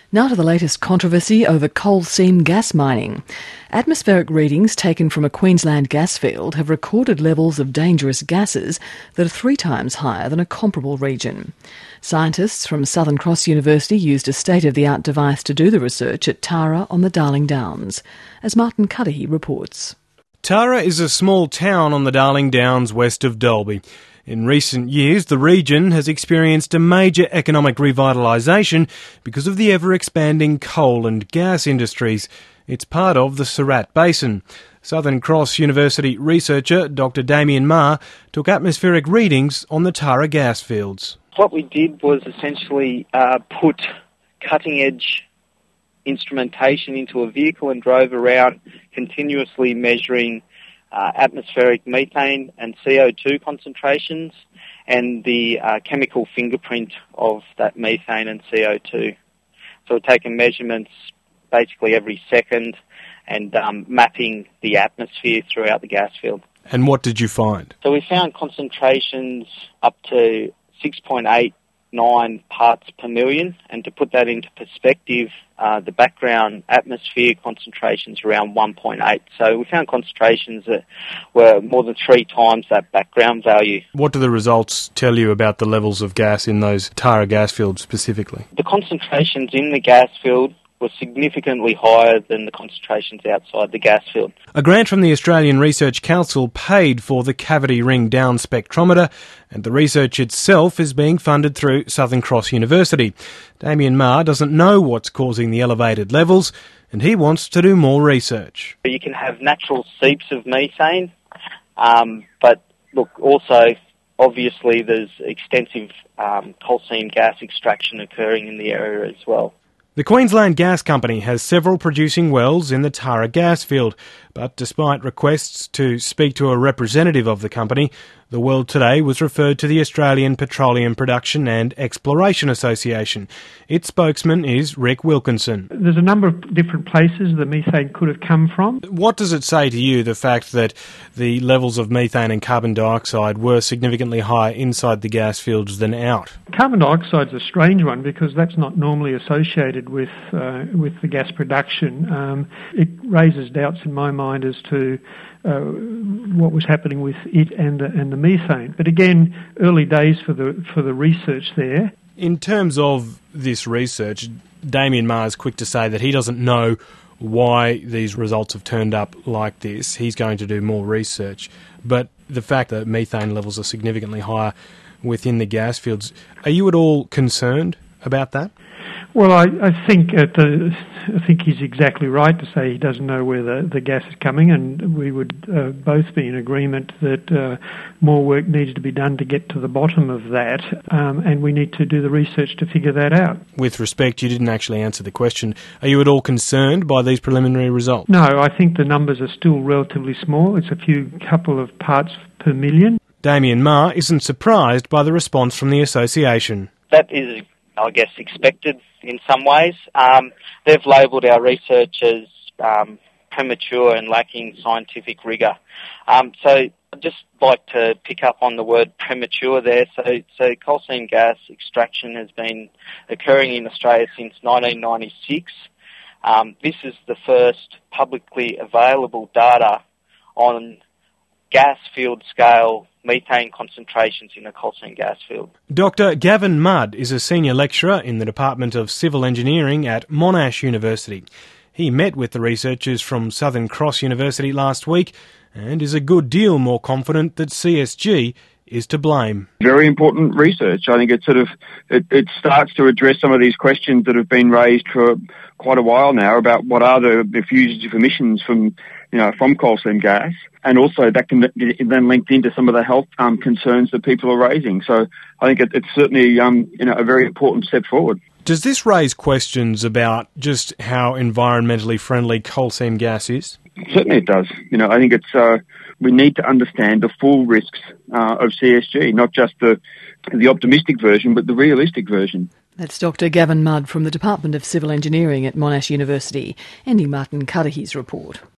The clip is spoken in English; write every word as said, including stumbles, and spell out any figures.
Now to the latest controversy over coal seam gas mining. Atmospheric readings taken from a Queensland gas field have recorded levels of dangerous gases that are three times higher than a comparable region. Scientists from Southern Cross University used a state-of-the-art device to do the research at Tara on the Darling Downs, as Martin Cudahy reports. Tara is a small town on the Darling Downs west of Dalby. In recent years, the region has experienced a major economic revitalisation because of the ever-expanding coal and gas industries. It's part of the Surat Basin. Southern Cross University researcher Doctor Damien Maher took atmospheric readings on the Tara gas fields. What we did was essentially uh, put cutting-edge instrumentation into a vehicle and drove around continuously measuring Uh, atmospheric methane and C O two concentrations and the uh, chemical fingerprint of that methane and C O two. So we're taking measurements basically every second and um, mapping the atmosphere throughout the gas field. And what did you find? So we found concentrations up to six point eight nine parts per million, and to put that into perspective, uh, the background atmosphere concentrations around one point eight. So we found concentrations that were more than three times that background value. What do the results tell you about the levels of gas in those Tara gas fields specifically? The concentrations in the gas field were significantly higher than the concentrations outside the gas field. A grant from the Australian Research Council paid for the cavity ring down spectrometer, and the research itself is being funded through Southern Cross University. Damien Maher doesn't know what's causing the elevated levels, and he wants to do more research. You can have natural seeps of methane, um, but look, also obviously there's extensive um, coal seam gas extraction occurring in the area as well. The Queensland Gas Company has several producing wells in the Tara gas field, but despite requests to speak to a representative of the company, the World Today was referred to the Australian Petroleum Production and Exploration Association. Its spokesman is Rick Wilkinson. There's a number of different places the methane could have come from. What does it say to you, the fact that the levels of methane and carbon dioxide were significantly higher inside the gas fields than out? Carbon dioxide's a strange one because that's not normally associated with uh, with the gas production. Um, it raises doubts in my mind as to uh, what was happening with it and the, and the methane. But again, early days for the for the research there. In terms of this research, Damien Maher is quick to say that he doesn't know why these results have turned up like this. He's going to do more research. But the fact that methane levels are significantly higher within the gas fields, are you at all concerned about that? Well, I, I think at the, I think he's exactly right to say he doesn't know where the, the gas is coming, and we would uh, both be in agreement that uh, more work needs to be done to get to the bottom of that, um, and we need to do the research to figure that out. With respect, you didn't actually answer the question. Are you at all concerned by these preliminary results? No, I think the numbers are still relatively small. It's a few couple of parts per million. Damien Maher isn't surprised by the response from the association. That is, I guess, expected in some ways. Um, they've labelled our research as um, premature and lacking scientific rigour. Um, so I'd just like to pick up on the word premature there. So, so coal seam gas extraction has been occurring in Australia since nineteen ninety-six. Um, this is the first publicly available data on gas field scale methane concentrations in a coal seam gas field. Doctor Gavin Mudd is a senior lecturer in the Department of Civil Engineering at Monash University. He met with the researchers from Southern Cross University last week and is a good deal more confident that C S G is to blame. Very important research. I think it sort of it, it starts to address some of these questions that have been raised for quite a while now about what are the, the fugitive emissions from you know from coal seam gas, and also that can then linked into some of the health um, concerns that people are raising. So I think it, it's certainly um, you know a very important step forward. Does this raise questions about just how environmentally friendly coal seam gas is? Certainly it does. You know, I think it's uh, we need to understand the full risks uh, of C S G, not just the the optimistic version, but the realistic version. That's Doctor Gavin Mudd from the Department of Civil Engineering at Monash University, ending Martin Cudahy's report.